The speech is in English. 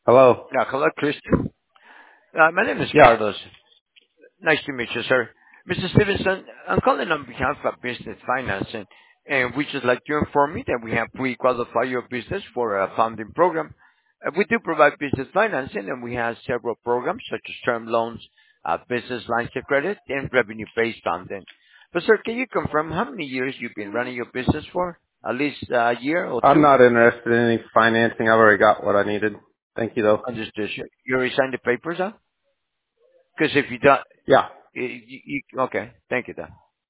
Hello. Yeah, hello, Christian. My name is Yeah, Carlos. Nice to meet you, sir. Mr. Stevenson, I'm calling on behalf of Business Financing, and we just like to inform you that we have pre-qualified your business for a funding program. We do provide business financing, and we have several programs such as term loans, business lines of credit, and revenue-based funding. But, sir, can you confirm how many years you've been running your business for? At least a year or I'm two? not interested in any financing. I've already got what I needed. Thank you, though. Understood. You already signed the papers, huh? Because if you don't, Yeah. okay. Thank you, then.